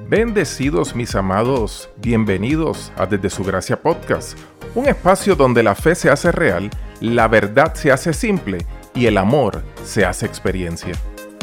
Bendecidos mis amados, bienvenidos a Desde Su Gracia Podcast, un espacio donde la fe se hace real, la verdad se hace simple y el amor se hace experiencia.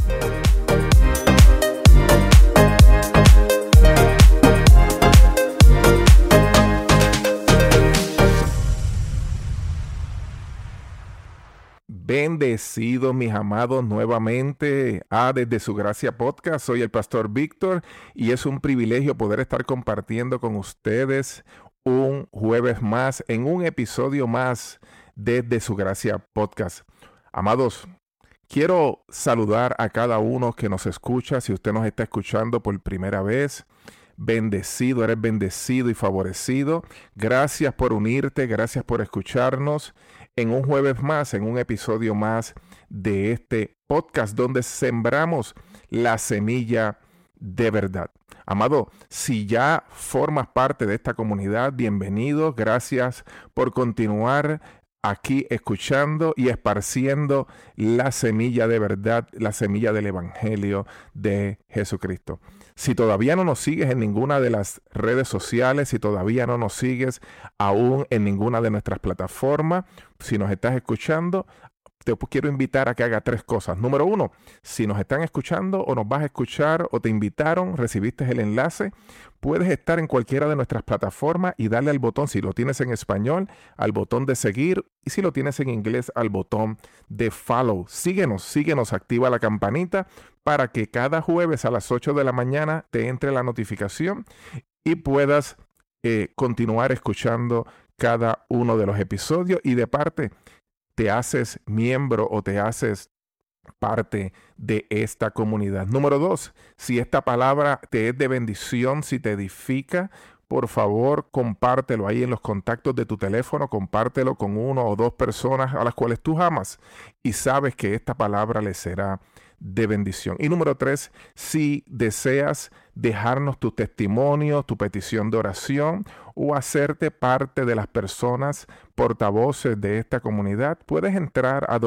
Bendecidos mis amados nuevamente a Desde Su Gracia Podcast. Soy el pastor Víctor y es un privilegio poder estar compartiendo con ustedes un jueves más en un episodio más Desde Su Gracia Podcast. Amados, quiero saludar a cada uno que nos escucha. Si usted nos está escuchando por primera vez, bendecido, eres bendecido y favorecido. Gracias por unirte, gracias por escucharnos en un jueves más, en un episodio más de este podcast donde sembramos la semilla de verdad. Amado, si ya formas parte de esta comunidad, bienvenido. Gracias por continuar aquí escuchando y esparciendo la semilla de verdad, la semilla del Evangelio de Jesucristo. Si todavía no nos sigues en ninguna de las redes sociales, si todavía no nos sigues aún en ninguna de nuestras plataformas, si nos estás escuchando, te quiero invitar a que haga 3 cosas. Número 1, si nos están escuchando o nos vas a escuchar o te invitaron, recibiste el enlace, puedes estar en cualquiera de nuestras plataformas y darle al botón, si lo tienes en español, al botón de seguir, y si lo tienes en inglés, al botón de follow. Síguenos, activa la campanita para que cada jueves a las 8 de la mañana te entre la notificación y puedas continuar escuchando cada uno de los episodios, y de parte te haces miembro o te haces parte de esta comunidad. Número 2, si esta palabra te es de bendición, si te edifica, por favor, compártelo ahí en los contactos de tu teléfono, compártelo con 1 o 2 personas a las cuales tú amas y sabes que esta palabra les será de bendición. Y número 3, si deseas dejarnos tu testimonio, tu petición de oración o hacerte parte de las personas portavoces de esta comunidad, puedes entrar a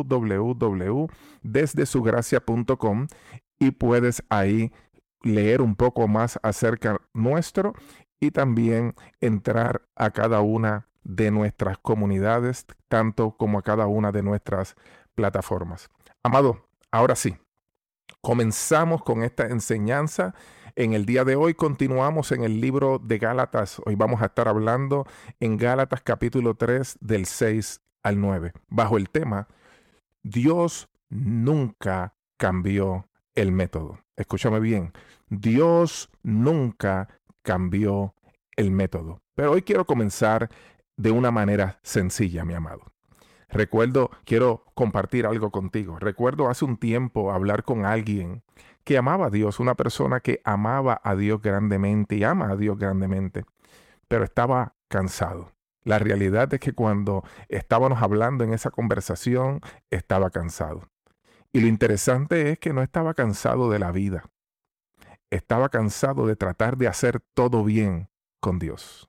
www.desdesugracia.com y puedes ahí leer un poco más acerca nuestro y también entrar a cada una de nuestras comunidades, tanto como a cada una de nuestras plataformas. Amado, ahora sí, comenzamos con esta enseñanza. En el día de hoy continuamos en el libro de Gálatas. Hoy vamos a estar hablando en Gálatas capítulo 3 del 6 al 9, bajo el tema Dios nunca cambió el método. Escúchame bien, Dios nunca cambió el método. Pero hoy quiero comenzar de una manera sencilla, mi amado. Quiero compartir algo contigo. Recuerdo hace un tiempo hablar con alguien que amaba a Dios, una persona que amaba a Dios grandemente y ama a Dios grandemente, pero estaba cansado. La realidad es que cuando estábamos hablando en esa conversación, estaba cansado. Y lo interesante es que no estaba cansado de la vida. Estaba cansado de tratar de hacer todo bien con Dios.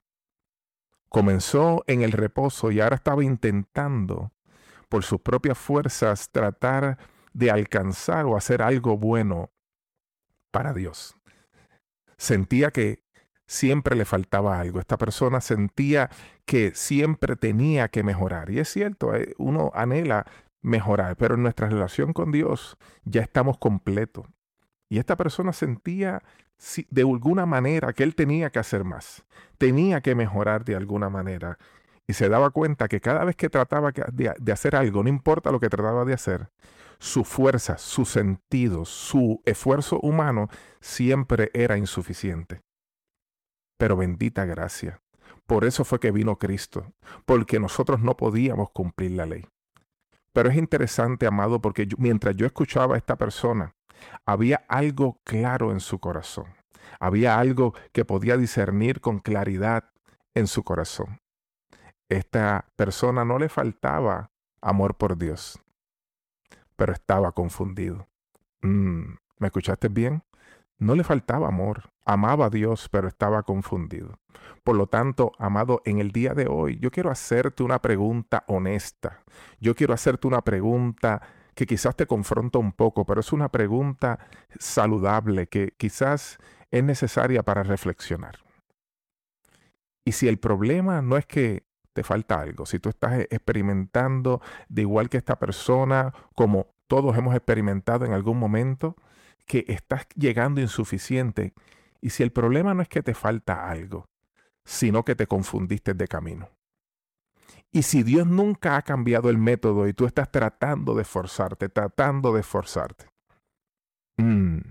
Comenzó en el reposo y ahora estaba intentando por sus propias fuerzas tratar de alcanzar o hacer algo bueno para Dios. Sentía que siempre le faltaba algo. Esta persona sentía que siempre tenía que mejorar. Y es cierto, uno anhela mejorar, pero en nuestra relación con Dios ya estamos completos. Y esta persona sentía de alguna manera que él tenía que hacer más, tenía que mejorar de alguna manera. Y se daba cuenta que cada vez que trataba de hacer algo, no importa lo que trataba de hacer, su fuerza, sus sentidos, su esfuerzo humano siempre era insuficiente. Pero bendita gracia. Por eso fue que vino Cristo, porque nosotros no podíamos cumplir la ley. Pero es interesante, amado, porque mientras yo escuchaba a esta persona, había algo claro en su corazón. Había algo que podía discernir con claridad en su corazón. Esta persona no le faltaba amor por Dios, pero estaba confundido. ¿Me escuchaste bien? No le faltaba amor. Amaba a Dios, pero estaba confundido. Por lo tanto, amado, en el día de hoy, yo quiero hacerte una pregunta honesta. Yo quiero hacerte una pregunta que quizás te confronta un poco, pero es una pregunta saludable que quizás es necesaria para reflexionar. Y si el problema no es que te falta algo, si tú estás experimentando de igual que esta persona, como todos hemos experimentado en algún momento, que estás llegando insuficiente, y si el problema no es que te falta algo, sino que te confundiste de camino. Y si Dios nunca ha cambiado el método y tú estás tratando de esforzarte, Mm,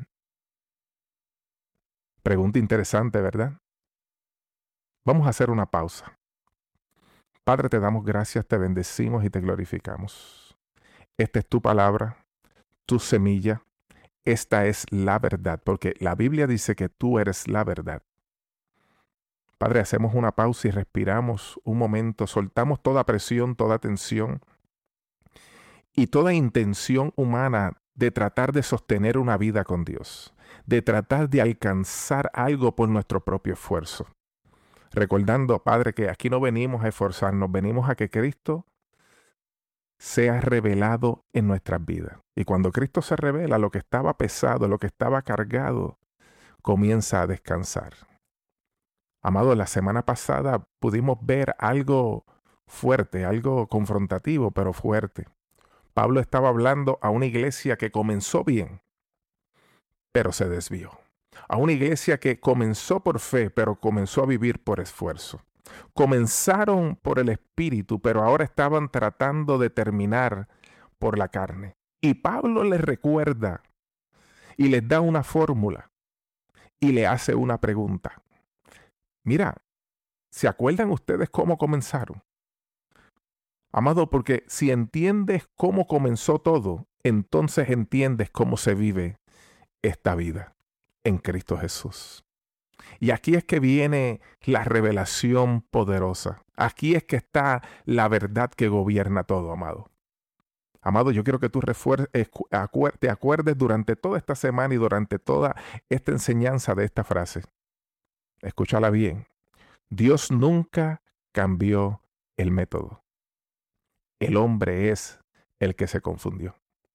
pregunta interesante, ¿verdad? Vamos a hacer una pausa. Padre, te damos gracias, te bendecimos y te glorificamos. Esta es tu palabra, tu semilla. Esta es la verdad, porque la Biblia dice que tú eres la verdad. Padre, hacemos una pausa y respiramos un momento, soltamos toda presión, toda tensión y toda intención humana de tratar de sostener una vida con Dios, de tratar de alcanzar algo por nuestro propio esfuerzo. Recordando, Padre, que aquí no venimos a esforzarnos, venimos a que Cristo sea revelado en nuestras vidas. Y cuando Cristo se revela, lo que estaba pesado, lo que estaba cargado, comienza a descansar. Amado, la semana pasada pudimos ver algo fuerte, algo confrontativo, pero fuerte. Pablo estaba hablando a una iglesia que comenzó bien, pero se desvió. A una iglesia que comenzó por fe, pero comenzó a vivir por esfuerzo. Comenzaron por el Espíritu, pero ahora estaban tratando de terminar por la carne. Y Pablo les recuerda y les da una fórmula y le hace una pregunta. Mira, ¿se acuerdan ustedes cómo comenzaron? Amado, porque si entiendes cómo comenzó todo, entonces entiendes cómo se vive esta vida en Cristo Jesús. Y aquí es que viene la revelación poderosa. Aquí es que está la verdad que gobierna todo, amado. Amado, yo quiero que tú te acuerdes durante toda esta semana y durante toda esta enseñanza de esta frase. Escúchala bien. Dios nunca cambió el método. El hombre es el que se confundió.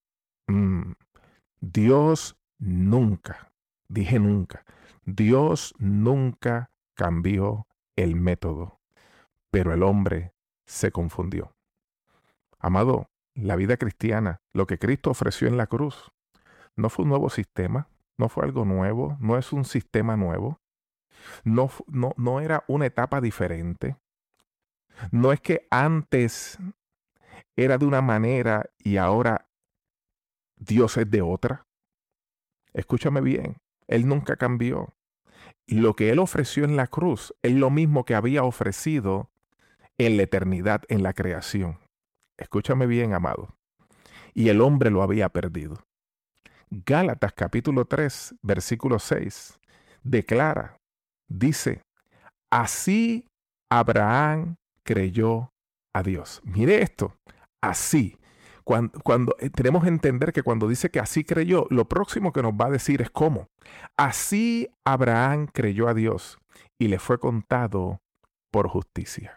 Dios nunca, dije nunca, Dios nunca cambió el método, pero el hombre se confundió. Amado, la vida cristiana, lo que Cristo ofreció en la cruz, no fue un nuevo sistema, no fue algo nuevo, no es un sistema nuevo, no era una etapa diferente, no es que antes era de una manera y ahora Dios es de otra. Escúchame bien, Él nunca cambió. Y lo que Él ofreció en la cruz es lo mismo que había ofrecido en la eternidad, en la creación. Escúchame bien, amado. Y el hombre lo había perdido. Gálatas capítulo 3, versículo 6, declara, dice, así Abraham creyó a Dios. Mire esto, así. Cuando tenemos que entender que cuando dice que así creyó, lo próximo que nos va a decir es cómo. Así Abraham creyó a Dios y le fue contado por justicia.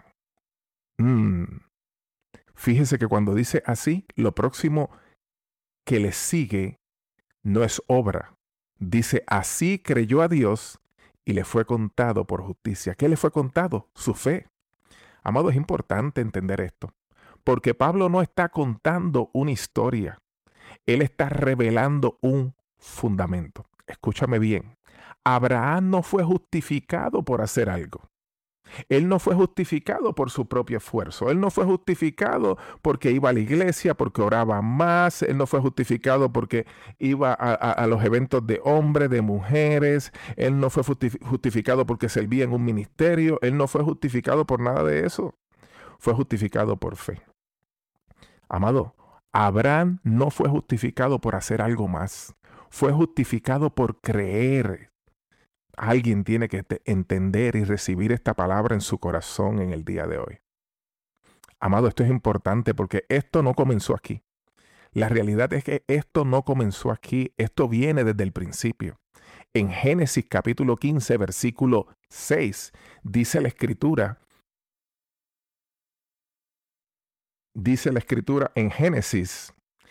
Fíjese que cuando dice así, lo próximo que le sigue no es obra. Dice, así creyó a Dios y le fue contado por justicia. ¿Qué le fue contado? Su fe. Amado, es importante entender esto, porque Pablo no está contando una historia. Él está revelando un fundamento. Escúchame bien. Abraham no fue justificado por hacer algo. Él no fue justificado por su propio esfuerzo. Él no fue justificado porque iba a la iglesia, porque oraba más. Él no fue justificado porque iba a los eventos de hombres, de mujeres. Él no fue justificado porque servía en un ministerio. Él no fue justificado por nada de eso. Fue justificado por fe. Amado, Abraham no fue justificado por hacer algo más. Fue justificado por creer. Alguien tiene que entender y recibir esta palabra en su corazón en el día de hoy. Amado, esto es importante porque esto no comenzó aquí. La realidad es que esto no comenzó aquí, esto viene desde el principio. En Génesis capítulo 15, versículo 6, dice la Escritura en Génesis,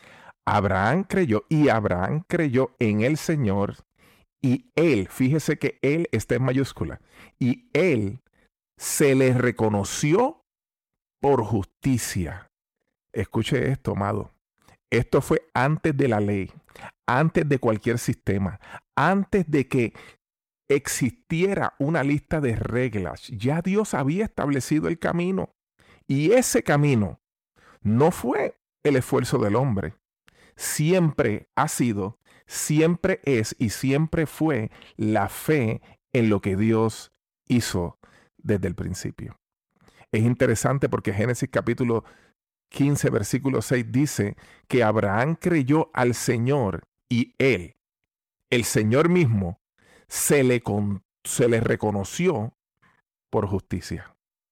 Abraham creyó en el Señor y él, fíjese que él está en mayúscula, y él se le reconoció por justicia. Escuche esto, amado. Esto fue antes de la ley, antes de cualquier sistema, antes de que existiera una lista de reglas. Ya Dios había establecido el camino. Y ese camino no fue el esfuerzo del hombre. Siempre ha sido, siempre es y siempre fue la fe en lo que Dios hizo desde el principio. Es interesante porque Génesis capítulo 15, versículo 6 dice que Abraham creyó al Señor y él, el Señor mismo, se le reconoció por justicia.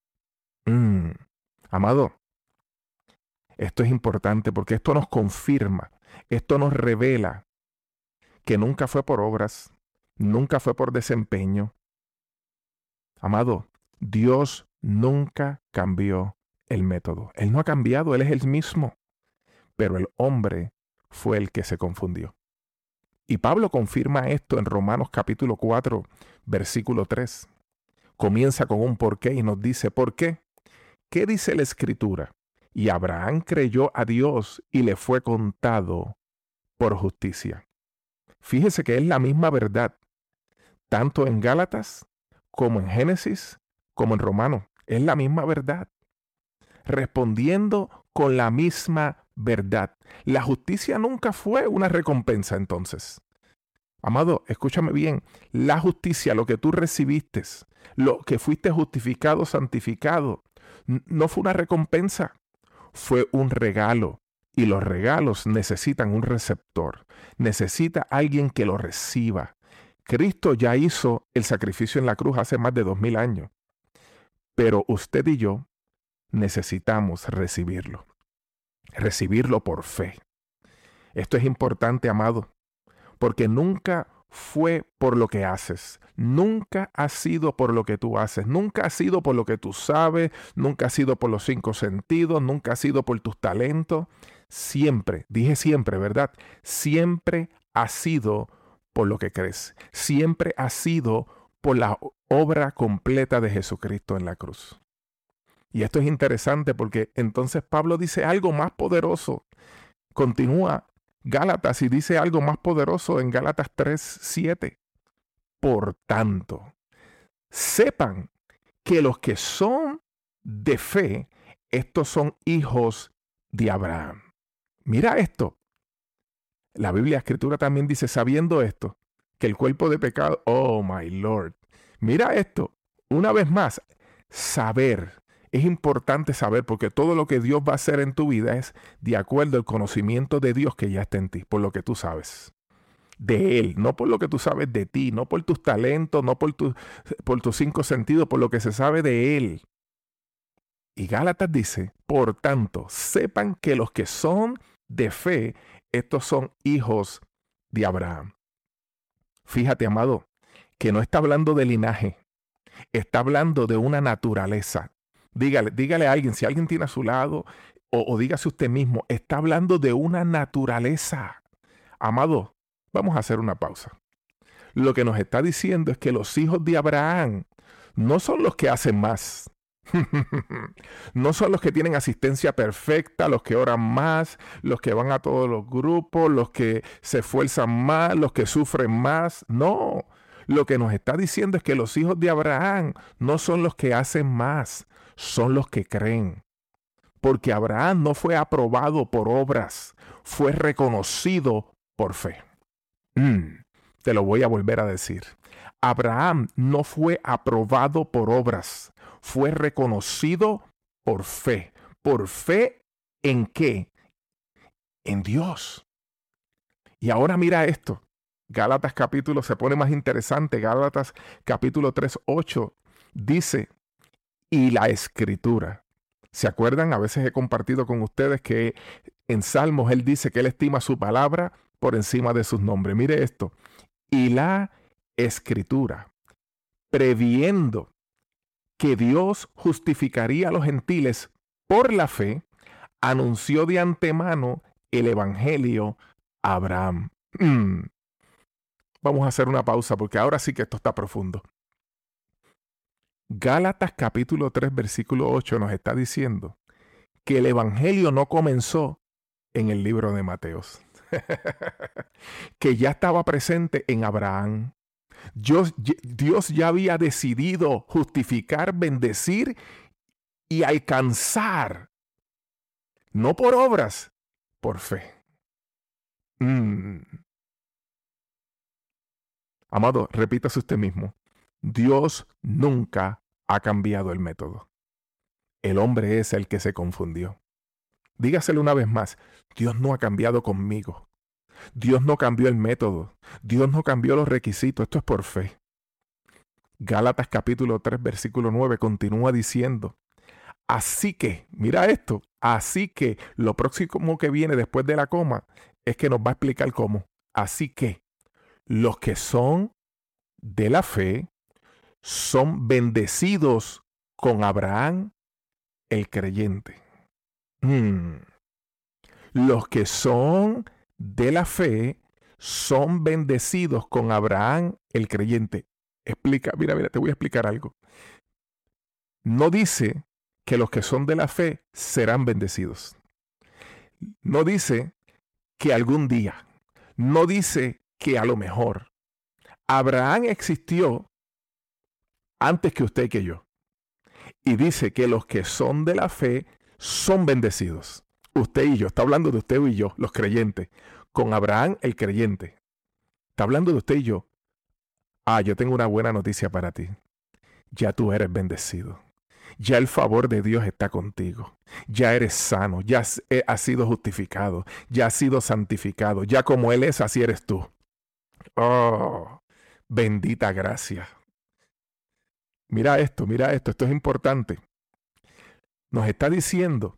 Amado, esto es importante porque esto nos confirma, esto nos revela que nunca fue por obras, nunca fue por desempeño. Amado, Dios nunca cambió el método. Él no ha cambiado, Él es el mismo. Pero el hombre fue el que se confundió. Y Pablo confirma esto en Romanos capítulo 4, versículo 3. Comienza con un porqué y nos dice, ¿por qué? ¿Qué dice la Escritura? Y Abraham creyó a Dios y le fue contado por justicia. Fíjese que es la misma verdad, tanto en Gálatas como en Génesis, como en Romanos. Es la misma verdad. Respondiendo con la misma verdad. La justicia nunca fue una recompensa entonces. Amado, escúchame bien. La justicia, lo que tú recibiste, lo que fuiste justificado, santificado, no fue una recompensa. Fue un regalo. Y los regalos necesitan un receptor. Necesita alguien que lo reciba. Cristo ya hizo el sacrificio en la cruz hace más de 2000 años. Pero usted y yo necesitamos recibirlo. Recibirlo por fe. Esto es importante, amado, porque nunca fue por lo que haces. Nunca ha sido por lo que tú haces. Nunca ha sido por lo que tú sabes. Nunca ha sido por los 5 sentidos. Nunca ha sido por tus talentos. Siempre, dije siempre, ¿verdad? Siempre ha sido por lo que crees. Siempre ha sido por la obra completa de Jesucristo en la cruz. Y esto es interesante porque entonces Pablo dice algo más poderoso. Continúa Gálatas y dice algo más poderoso en Gálatas 3:7. Por tanto, sepan que los que son de fe, estos son hijos de Abraham. Mira esto. La Biblia Escritura también dice, sabiendo esto, que el cuerpo de pecado, oh my Lord. Mira esto, una vez más, saber. Es importante saber porque todo lo que Dios va a hacer en tu vida es de acuerdo al conocimiento de Dios que ya está en ti, por lo que tú sabes. De Él, no por lo que tú sabes de ti, no por tus talentos, no por tus 5 sentidos, por lo que se sabe de Él. Y Gálatas dice, por tanto, sepan que los que son de fe, estos son hijos de Abraham. Fíjate, amado, que no está hablando de linaje, está hablando de una naturaleza. Dígale a alguien, si alguien tiene a su lado, o dígase usted mismo, está hablando de una naturaleza. Amado, vamos a hacer una pausa. Lo que nos está diciendo es que los hijos de Abraham no son los que hacen más. No son los que tienen asistencia perfecta, los que oran más, los que van a todos los grupos, los que se esfuerzan más, los que sufren más. No, lo que nos está diciendo es que los hijos de Abraham no son los que hacen más, son los que creen. Porque Abraham no fue aprobado por obras, fue reconocido por fe. Te lo voy a volver a decir. Abraham no fue aprobado por obras, fue reconocido por fe. ¿Por fe en qué? En Dios. Y ahora mira esto. Gálatas capítulo se pone más interesante. Gálatas capítulo 3:8 dice, y la Escritura. ¿Se acuerdan? A veces he compartido con ustedes que en Salmos él dice que él estima su palabra por encima de sus nombres. Mire esto. Y la Escritura, previendo que Dios justificaría a los gentiles por la fe, anunció de antemano el evangelio a Abraham. Vamos a hacer una pausa porque ahora sí que esto está profundo. Gálatas capítulo 3 versículo 8 nos está diciendo que el evangelio no comenzó en el libro de Mateos, que ya estaba presente en Abraham. Dios ya había decidido justificar, bendecir y alcanzar, no por obras, por fe. Amado, repítase usted mismo. Dios nunca ha cambiado el método. El hombre es el que se confundió. Dígaselo una vez más. Dios no ha cambiado conmigo. Dios no cambió el método. Dios no cambió los requisitos. Esto es por fe. Gálatas capítulo 3 versículo 9 continúa diciendo: así que, mira esto, así que lo próximo que viene después de la coma es que nos va a explicar cómo. Así que los que son de la fe son bendecidos con Abraham el creyente. Los que son de la fe son bendecidos con Abraham el creyente. Mira, te voy a explicar algo. No dice que los que son de la fe serán bendecidos. No dice que algún día. No dice que a lo mejor. Abraham existió antes que usted y que yo. Y dice que los que son de la fe son bendecidos. Usted y yo. Está hablando de usted y yo, los creyentes. Con Abraham, el creyente. Está hablando de usted y yo. Yo tengo una buena noticia para ti. Ya tú eres bendecido. Ya el favor de Dios está contigo. Ya eres sano. Ya has sido justificado. Ya has sido santificado. Ya como Él es, así eres tú. Oh, bendita gracia. Mira esto, esto es importante. Nos está diciendo,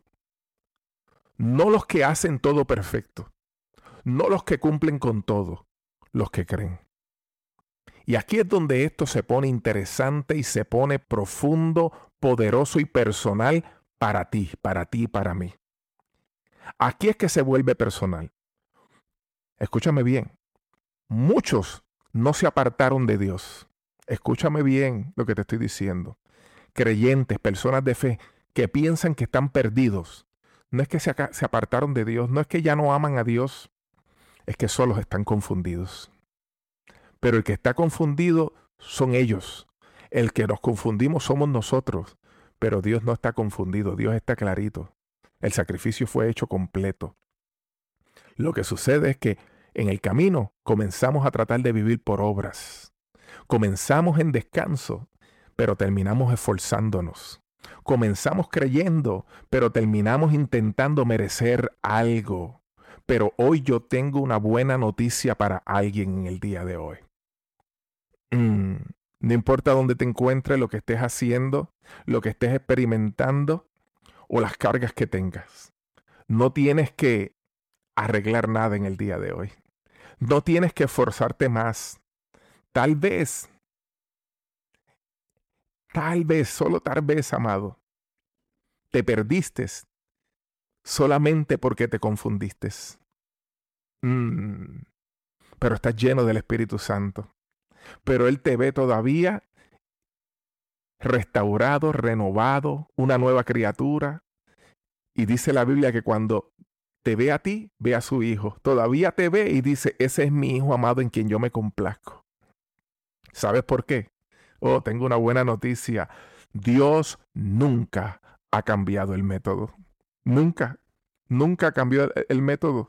no los que hacen todo perfecto, no los que cumplen con todo, los que creen. Y aquí es donde esto se pone interesante y se pone profundo, poderoso y personal para ti, para mí. Aquí es que se vuelve personal. Escúchame bien. Muchos no se apartaron de Dios. Escúchame bien lo que te estoy diciendo. Creyentes, personas de fe que piensan que están perdidos. No es que se apartaron de Dios, no es que ya no aman a Dios, es que solo están confundidos. Pero el que está confundido son ellos. El que nos confundimos somos nosotros. Pero Dios no está confundido, Dios está clarito. El sacrificio fue hecho completo. Lo que sucede es que en el camino comenzamos a tratar de vivir por obras. Comenzamos en descanso, pero terminamos esforzándonos. Comenzamos creyendo, pero terminamos intentando merecer algo. Pero hoy yo tengo una buena noticia para alguien en el día de hoy. No importa dónde te encuentres, lo que estés haciendo, lo que estés experimentando o las cargas que tengas. No tienes que arreglar nada en el día de hoy. No tienes que esforzarte más. Tal vez, solo tal vez, amado, te perdiste solamente porque te confundiste. Pero estás lleno del Espíritu Santo. Pero Él te ve todavía restaurado, renovado, una nueva criatura. Y dice la Biblia que cuando te ve a ti, ve a su Hijo. Todavía te ve y dice, ese es mi Hijo amado en quien yo me complazco. ¿Sabes por qué? Tengo una buena noticia. Dios nunca ha cambiado el método. Nunca cambió el método.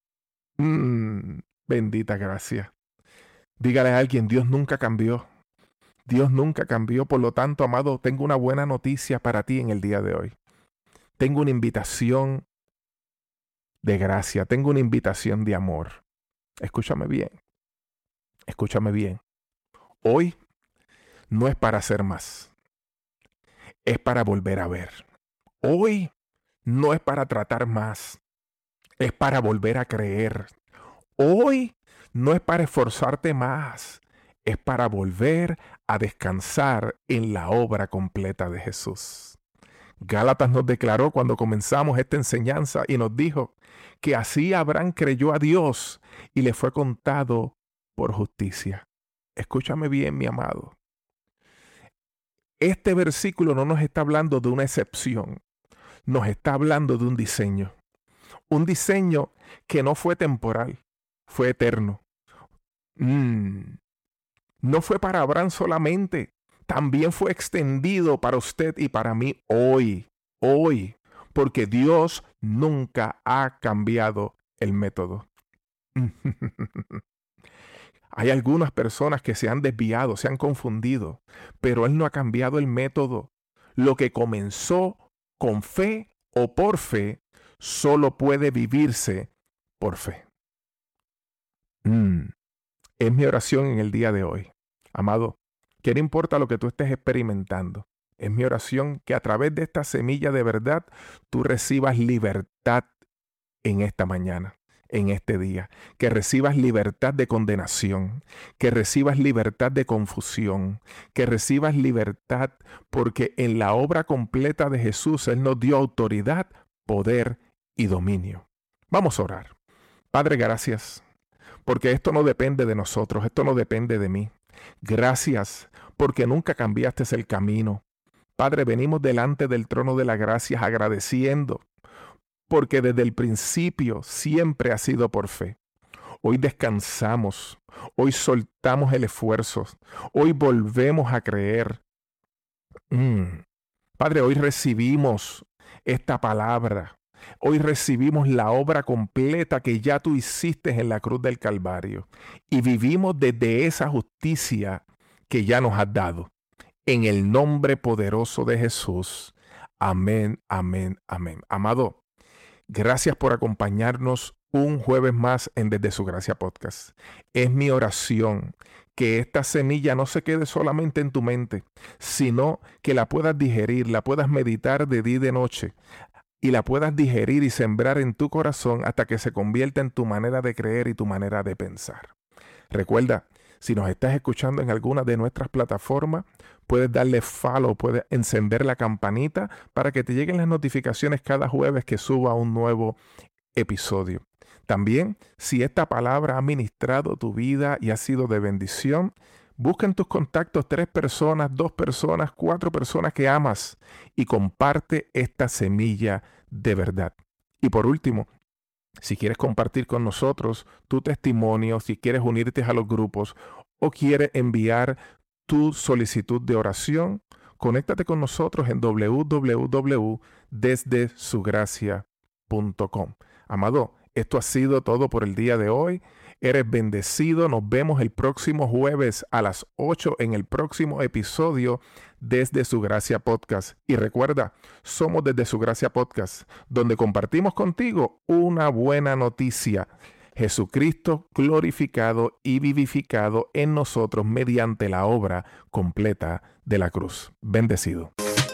Bendita gracia. Dígale a alguien, Dios nunca cambió. Dios nunca cambió. Por lo tanto, amado, tengo una buena noticia para ti en el día de hoy. Tengo una invitación de gracia. Tengo una invitación de amor. Escúchame bien. Escúchame bien. Hoy no es para hacer más. Es para volver a ver. Hoy no es para tratar más. Es para volver a creer. Hoy no es para esforzarte más. Es para volver a descansar en la obra completa de Jesús. Gálatas nos declaró cuando comenzamos esta enseñanza y nos dijo que así Abraham creyó a Dios y le fue contado por justicia. Escúchame bien, mi amado. Este versículo no nos está hablando de una excepción, nos está hablando de un diseño. Un diseño que no fue temporal, fue eterno. No fue para Abraham solamente, también fue extendido para usted y para mí hoy, porque Dios nunca ha cambiado el método. Hay algunas personas que se han desviado, se han confundido, pero Él no ha cambiado el método. Lo que comenzó con fe o por fe, solo puede vivirse por fe. Es mi oración en el día de hoy. Amado, que no importa lo que tú estés experimentando, es mi oración que a través de esta semilla de verdad tú recibas libertad en esta mañana, en este día, que recibas libertad de condenación, que recibas libertad de confusión, que recibas libertad porque en la obra completa de Jesús Él nos dio autoridad, poder y dominio. Vamos a orar. Padre, gracias, porque esto no depende de nosotros, esto no depende de mí. Gracias, porque nunca cambiaste el camino. Padre, venimos delante del trono de la gracia agradeciendo, porque desde el principio siempre ha sido por fe. Hoy descansamos, hoy soltamos el esfuerzo, hoy volvemos a creer. Padre, hoy recibimos esta palabra. Hoy recibimos la obra completa que ya tú hiciste en la cruz del Calvario y vivimos desde esa justicia que ya nos has dado. En el nombre poderoso de Jesús. Amén, amén, amén. Amado, gracias por acompañarnos un jueves más en Desde Su Gracia Podcast. Es mi oración que esta semilla no se quede solamente en tu mente, sino que la puedas digerir, la puedas meditar de día y de noche y la puedas digerir y sembrar en tu corazón hasta que se convierta en tu manera de creer y tu manera de pensar. Recuerda, si nos estás escuchando en alguna de nuestras plataformas, puedes darle follow, puedes encender la campanita para que te lleguen las notificaciones cada jueves que suba un nuevo episodio. También, si esta palabra ha ministrado tu vida y ha sido de bendición, busca en tus contactos 3 personas, 2 personas, 4 personas que amas y comparte esta semilla de verdad. Y por último, si quieres compartir con nosotros tu testimonio, si quieres unirte a los grupos o quieres enviar tu solicitud de oración, conéctate con nosotros en www.desdesugracia.com. Amado, esto ha sido todo por el día de hoy. Eres bendecido. Nos vemos el próximo jueves a las 8 en el próximo episodio Desde Su Gracia Podcast. Y recuerda, somos Desde Su Gracia Podcast, donde compartimos contigo una buena noticia. Jesucristo glorificado y vivificado en nosotros mediante la obra completa de la cruz. Bendecido.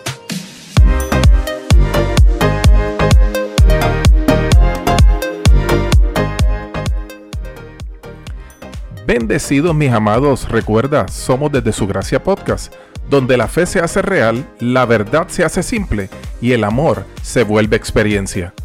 Bendecidos mis amados, recuerda, somos Desde Su Gracia Podcast, donde la fe se hace real, la verdad se hace simple y el amor se vuelve experiencia.